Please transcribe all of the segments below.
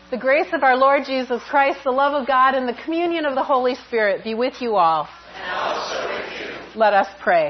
The grace of our Lord Jesus Christ, the love of God, and the communion of the Holy Spirit be with you all. And also with you. Let us pray.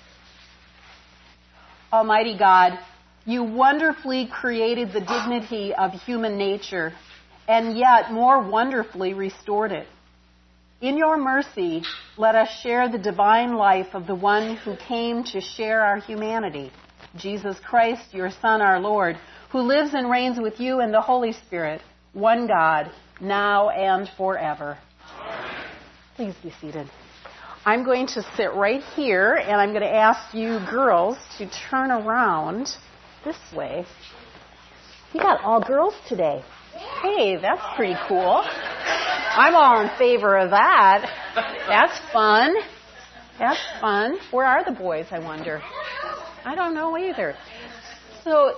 Almighty God, you wonderfully created the dignity of human nature, and yet more wonderfully restored it. In your mercy, let us share the divine life of the one who came to share our humanity, Jesus Christ, your Son, our Lord, who lives and reigns with you in the Holy Spirit, one God, now and forever. Amen. Please be seated. I'm going to sit right here, and I'm going to ask you girls to turn around this way. You got all girls today. Hey, that's pretty cool. I'm all in favor of that. That's fun. That's fun. Where are the boys, I wonder? I don't know either. So,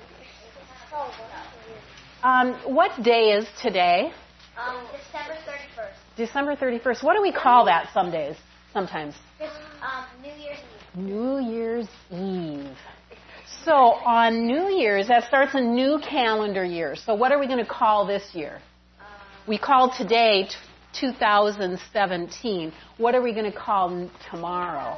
what day is today? December 31st. December 31st. What do we call that some days? Sometimes. New Year's Eve. New Year's Eve. So on New Year's, that starts a new calendar year. So what are we going to call this year? We call today 2017. What are we going to call tomorrow?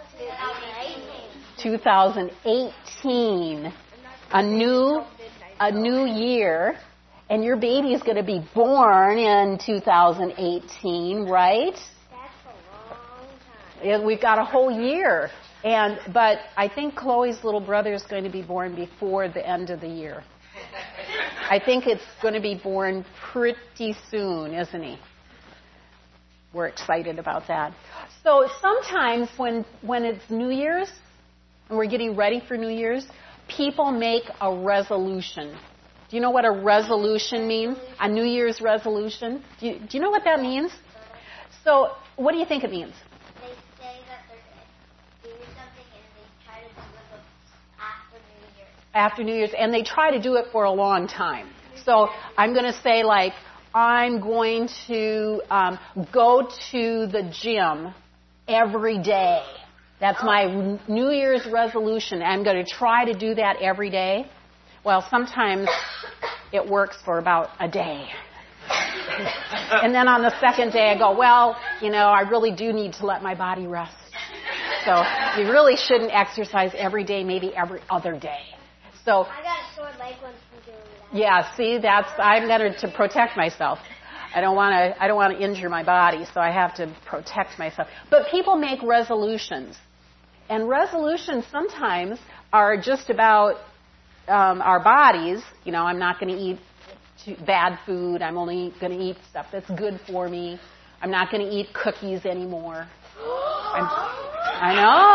2018. A new year. And your baby is going to be born in 2018, right? That's a long time. We've got a whole year. But I think Chloe's little brother is going to be born before the end of the year. I think it's going to be born pretty soon, isn't he? We're excited about that. So sometimes when it's New Year's and we're getting ready for New Year's, people make a resolution. Do you know what a resolution means? A New Year's resolution? Do you know what that means? So what do you think it means? They say that they're going to do something and they try to do it after New Year's. After New Year's, and they try to do it for a long time. So I'm going to say, like, I'm going to go to the gym every day. That's my New Year's resolution. I'm going to try to do that every day. Well, sometimes it works for about a day. And then on the second day, I go, well, I really do need to let my body rest. So you really shouldn't exercise every day, maybe every other day. So I got a sore leg once from doing that. yeah, see, I'm better to protect myself. I don't want to injure my body, so I have to protect myself. But people make resolutions. And resolutions sometimes are just about our bodies. I'm not going to eat bad food. I'm only going to eat stuff that's good for me. I'm not going to eat cookies anymore. I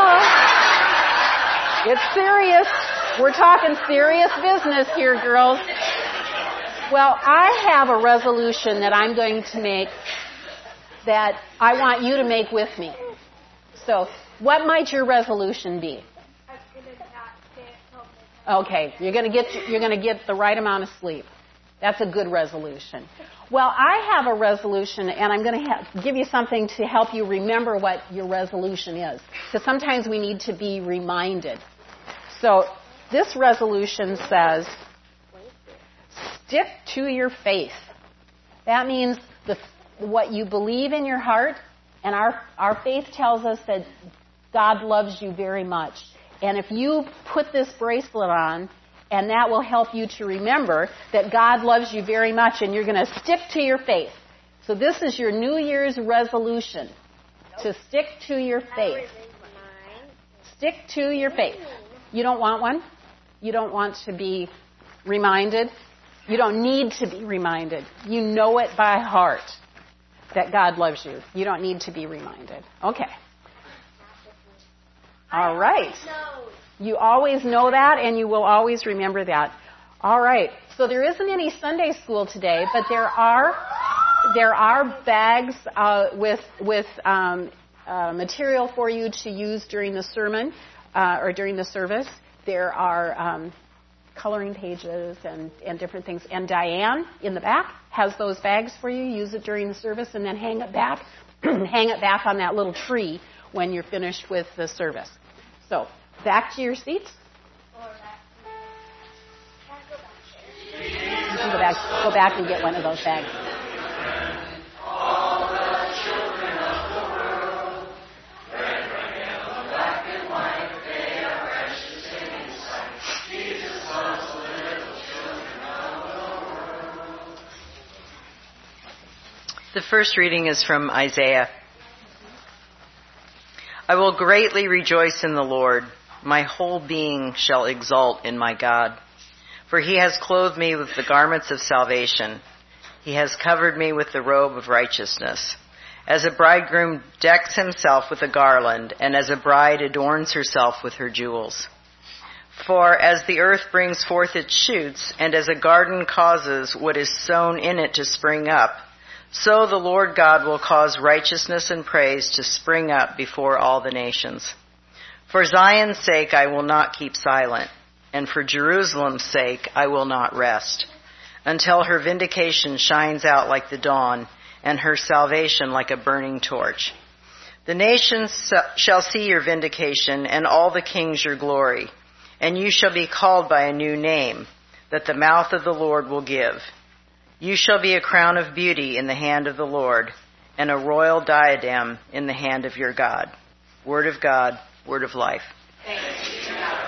know. It's serious. We're talking serious business here, girls. Well, I have a resolution that I'm going to make that I want you to make with me. So, what might your resolution be? I'm going to not stay at home. Okay, you're going to get the right amount of sleep. That's a good resolution. Well, I have a resolution, and I'm going to give you something to help you remember what your resolution is. Because sometimes we need to be reminded. So this resolution says, stick to your faith. That means what you believe in your heart, and our faith tells us that God loves you very much. And if you put this bracelet on, and that will help you to remember that God loves you very much, and you're going to stick to your faith. So this is your New Year's resolution, to stick to your faith. Stick to your faith. You don't want one? You don't want to be reminded? You don't need to be reminded. You know it by heart that God loves you. You don't need to be reminded. Okay. All right. You always know that, and you will always remember that. All right. So there isn't any Sunday school today, but there are bags with material for you to use during the sermon or during the service. There are coloring pages and different things. And Diane in the back has those bags for you. Use it during the service, and then hang it back on that little tree when you're finished with the service. So back to your seats. You can go back garage. Go back and get one of those bags. The first reading is from Isaiah. I will greatly rejoice in the Lord. My whole being shall exult in my God. For he has clothed me with the garments of salvation. He has covered me with the robe of righteousness. As a bridegroom decks himself with a garland, and as a bride adorns herself with her jewels. For as the earth brings forth its shoots, and as a garden causes what is sown in it to spring up, so the Lord God will cause righteousness and praise to spring up before all the nations. For Zion's sake I will not keep silent, and for Jerusalem's sake I will not rest, until her vindication shines out like the dawn, and her salvation like a burning torch. The nations shall see your vindication, and all the kings your glory, and you shall be called by a new name, that the mouth of the Lord will give. You shall be a crown of beauty in the hand of the Lord, and a royal diadem in the hand of your God. Word of God, word of life. Thanks be to God.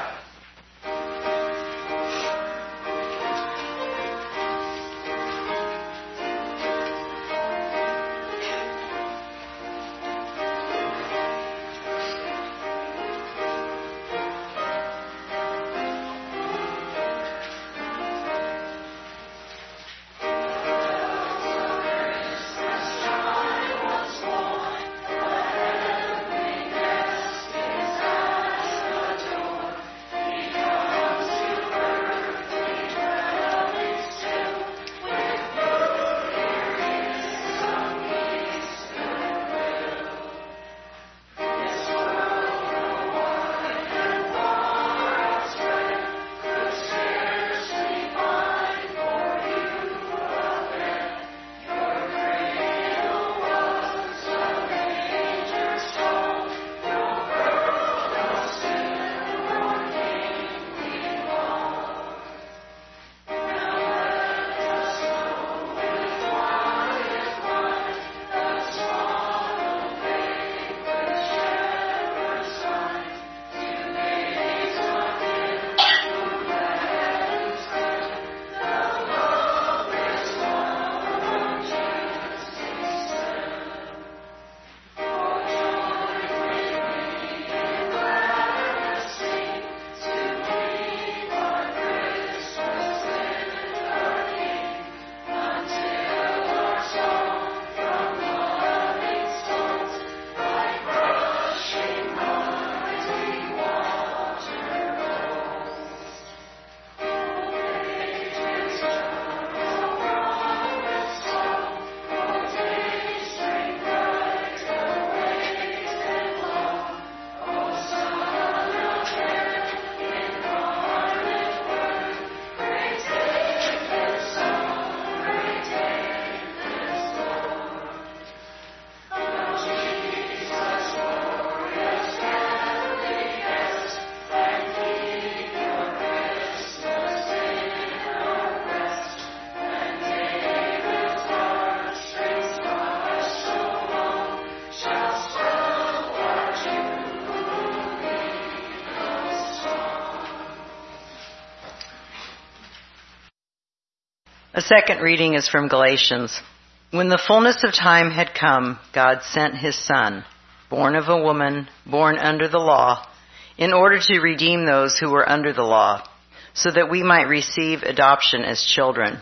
A second reading is from Galatians. When the fullness of time had come, God sent his Son, born of a woman, born under the law, in order to redeem those who were under the law, so that we might receive adoption as children.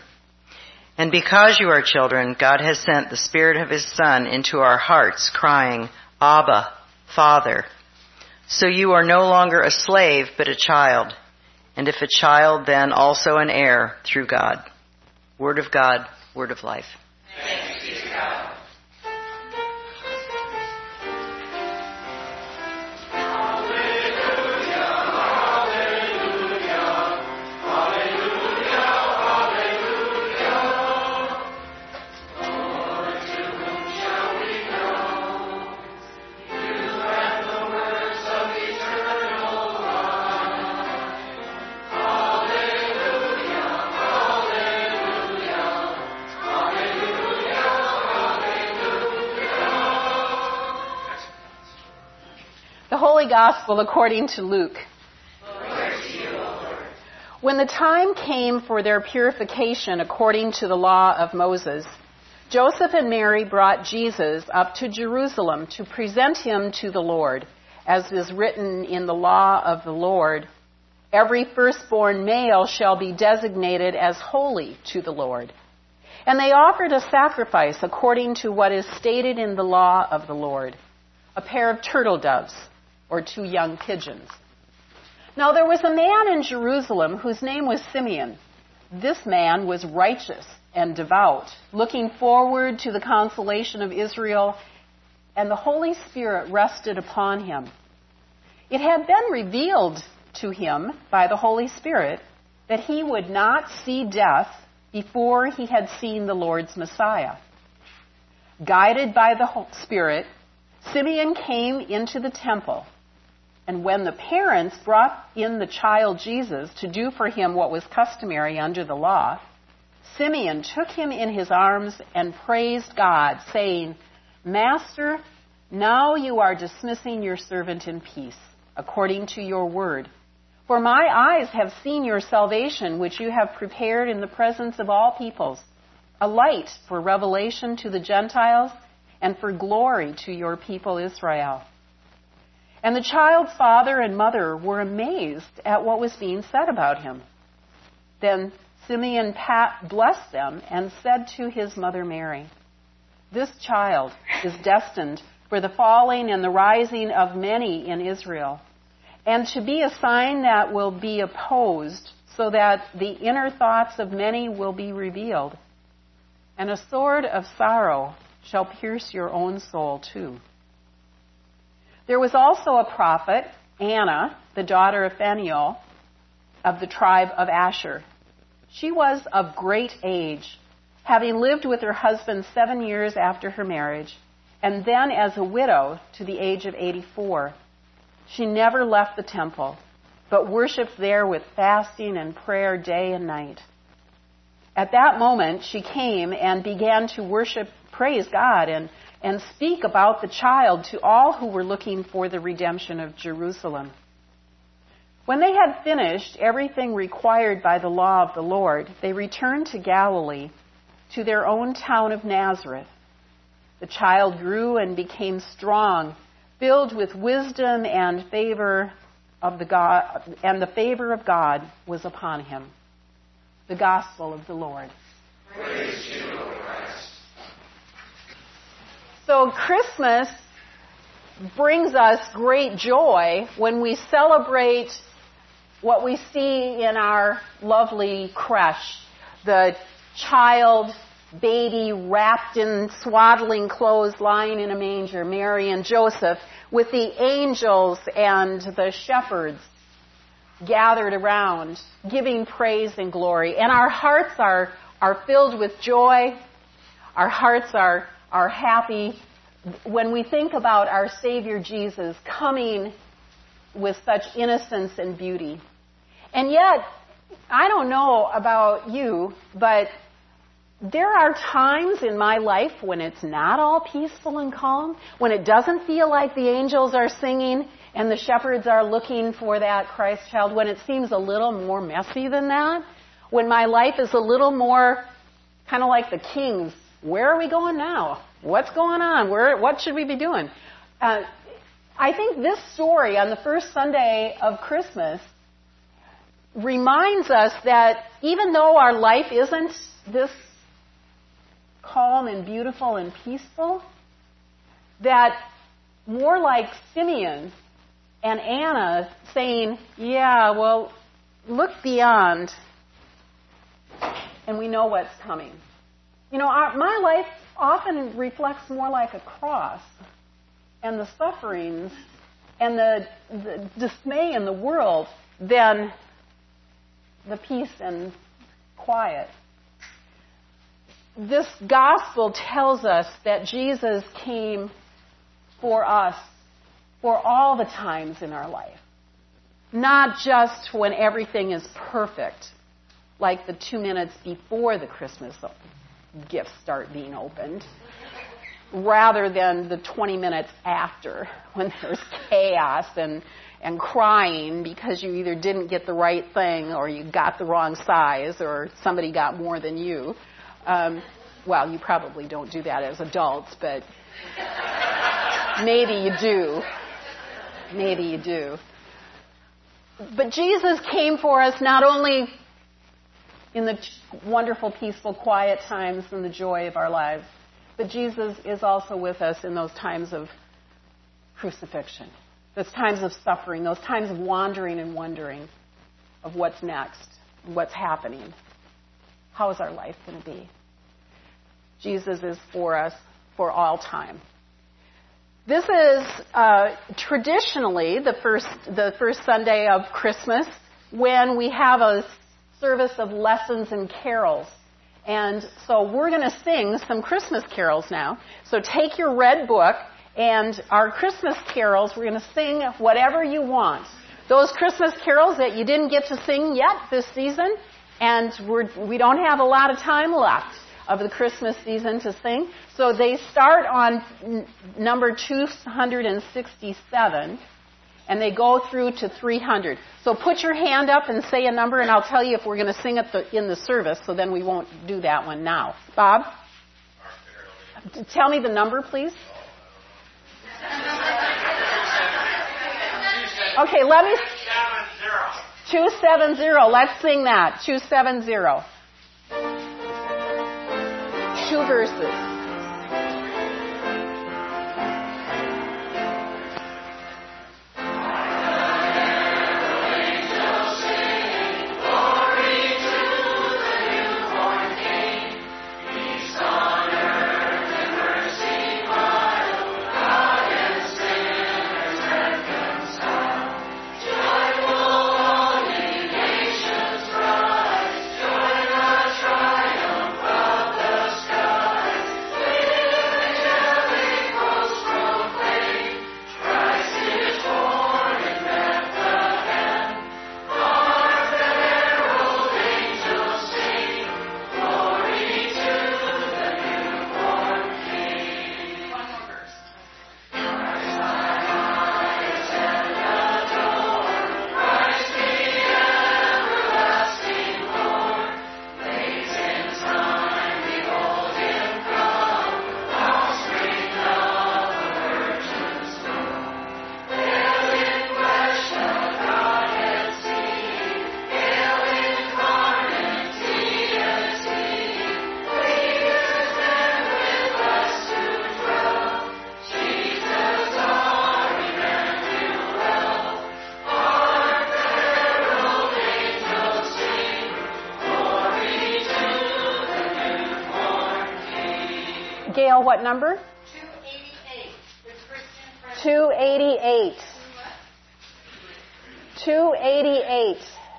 And because you are children, God has sent the Spirit of his Son into our hearts, crying, Abba, Father. So you are no longer a slave, but a child, and if a child, then also an heir through God. Word of God, word of life. Thanks be to God. Hallelujah, Holy Gospel according to Luke. Glory to you, O Lord. When the time came for their purification according to the law of Moses, Joseph and Mary brought Jesus up to Jerusalem to present him to the Lord, as is written in the law of the Lord. Every firstborn male shall be designated as holy to the Lord. And they offered a sacrifice according to what is stated in the law of the Lord, a pair of turtle doves or 2 young pigeons. Now there was a man in Jerusalem whose name was Simeon. This man was righteous and devout, looking forward to the consolation of Israel, and the Holy Spirit rested upon him. It had been revealed to him by the Holy Spirit that he would not see death before he had seen the Lord's Messiah. Guided by the Spirit, Simeon came into the temple, and when the parents brought in the child Jesus to do for him what was customary under the law, Simeon took him in his arms and praised God, saying, Master, now you are dismissing your servant in peace, according to your word. For my eyes have seen your salvation, which you have prepared in the presence of all peoples, a light for revelation to the Gentiles and for glory to your people Israel. And the child's father and mother were amazed at what was being said about him. Then Simeon blessed them and said to his mother Mary, This child is destined for the falling and the rising of many in Israel, and to be a sign that will be opposed, so that the inner thoughts of many will be revealed. And a sword of sorrow shall pierce your own soul too. There was also a prophet, Anna, the daughter of Phanuel, of the tribe of Asher. She was of great age, having lived with her husband 7 years after her marriage, and then as a widow to the age of 84. She never left the temple, but worshipped there with fasting and prayer day and night. At that moment, she came and began to praise God, and speak about the child to all who were looking for the redemption of Jerusalem. When they had finished everything required by the law of the Lord, they returned to Galilee, to their own town of Nazareth. The child grew and became strong, filled with wisdom, and the favor of God was upon him. The Gospel of the Lord. Praise you, O Christ. So Christmas brings us great joy when we celebrate what we see in our lovely creche. The child, baby, wrapped in swaddling clothes, lying in a manger, Mary and Joseph, with the angels and the shepherds gathered around, giving praise and glory. And our hearts are filled with joy. Our hearts are happy when we think about our Savior Jesus coming with such innocence and beauty. And yet, I don't know about you, but there are times in my life when it's not all peaceful and calm, when it doesn't feel like the angels are singing and the shepherds are looking for that Christ child, when it seems a little more messy than that, when my life is a little more kind of like the Kings. Where are we going now? What's going on? What should we be doing? I think this story on the first Sunday of Christmas reminds us that even though our life isn't this calm and beautiful and peaceful, that more like Simeon and Anna saying, yeah, well, look beyond, and we know what's coming. You know, my life often reflects more like a cross, and the sufferings and the dismay in the world than the peace and quiet. This gospel tells us that Jesus came for us for all the times in our life, not just when everything is perfect, like the 2 minutes before the Christmas gifts start being opened, rather than the 20 minutes after when there's chaos and crying because you either didn't get the right thing or you got the wrong size or somebody got more than you. Well, you probably don't do that as adults, but maybe you do. Maybe you do. But Jesus came for us not only in the wonderful, peaceful, quiet times and the joy of our lives, but Jesus is also with us in those times of crucifixion, those times of suffering, those times of wandering and wondering of what's next, what's happening. How is our life going to be? Jesus is for us for all time. This is traditionally the first Sunday of Christmas when we have a service of lessons and carols. And so we're going to sing some Christmas carols now. So take your red book, and our Christmas carols, we're going to sing whatever you want. Those Christmas carols that you didn't get to sing yet this season, and we don't have a lot of time left of the Christmas season to sing. So they start on number 267, and they go through to 300. So put your hand up and say a number, and I'll tell you if we're going to sing it in the service, so then we won't do that one now. Bob? Tell me the number, please. Okay, let me... 270. Let's sing that. 270. 2 verses. Gail, what number? 288. 288. 288.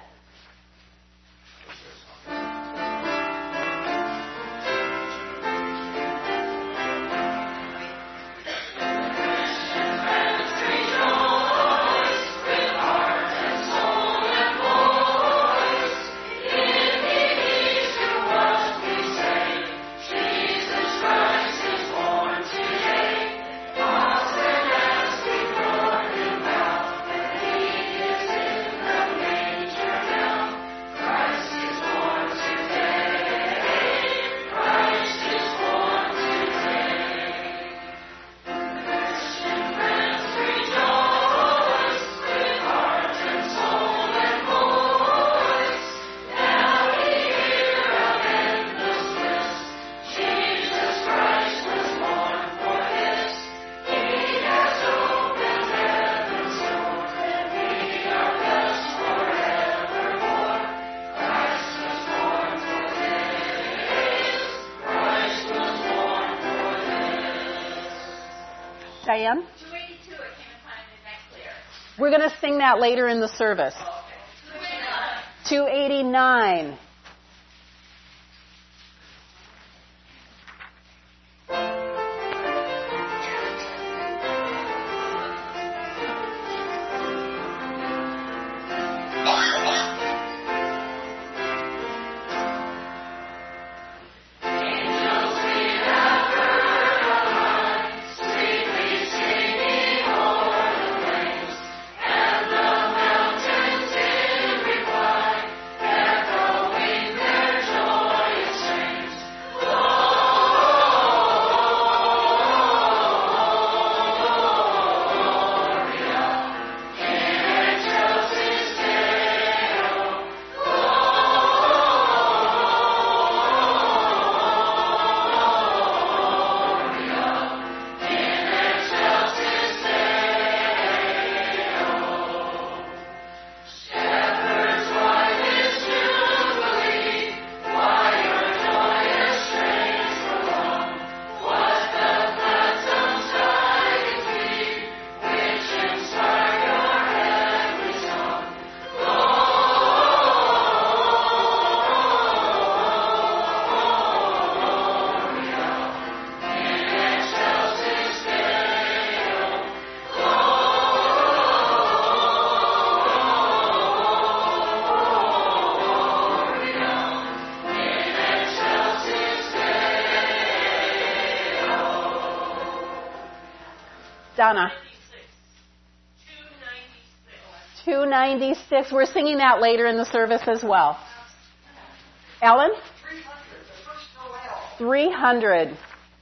Diane? 282, it came in time to next year. We're going to sing that later in the service. 289. Donna. 296. We're singing that later in the service as well. Ellen? 300.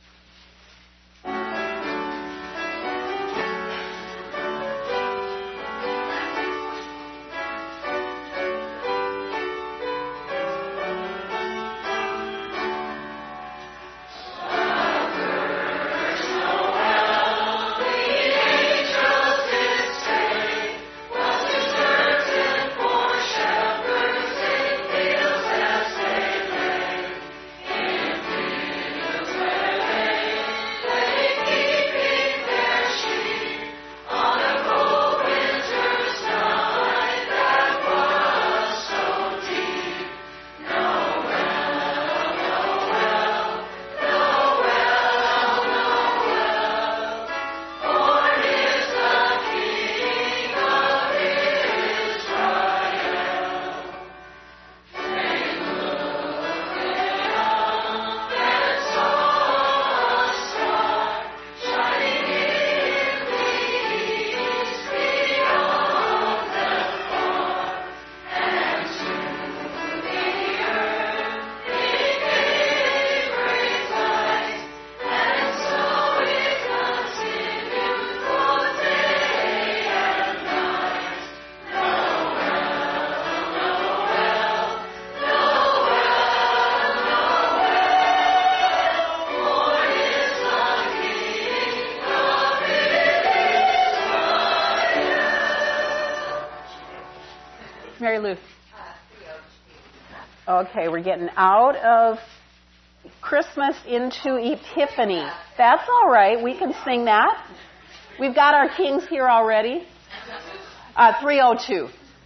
Mary Lou. Okay, we're getting out of Christmas into Epiphany. That's all right. We can sing that. We've got our kings here already. 302.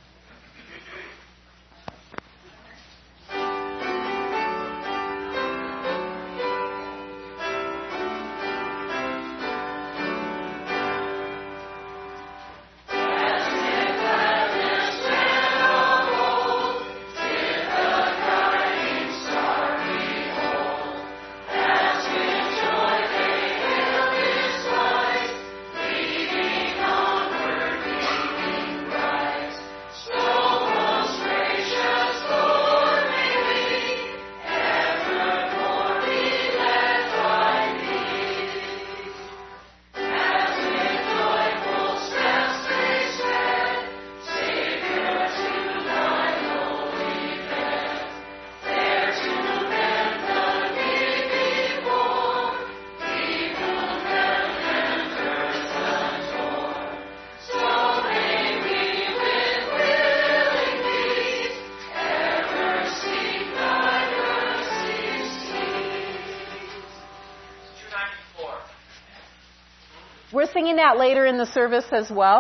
We're singing that later in the service as well.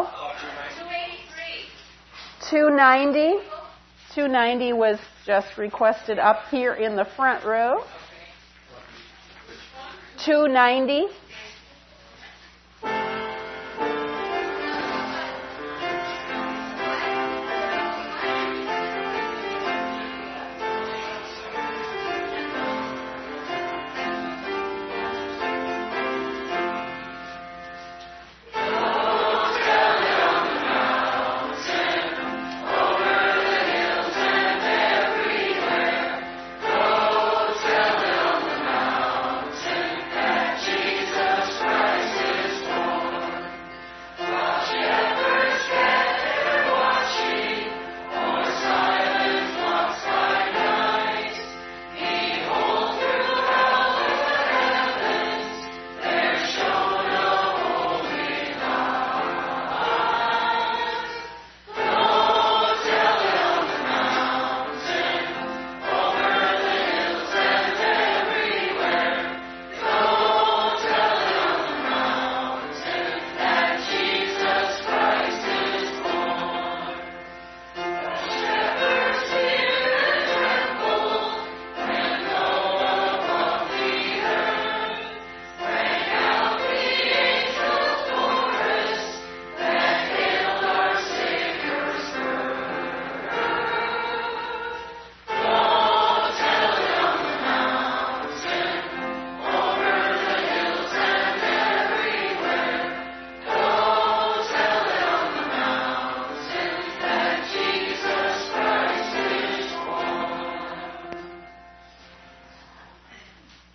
290. 290 was just requested up here in the front row. 290. Jesus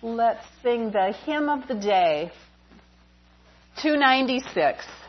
Let's sing the hymn of the day, 296.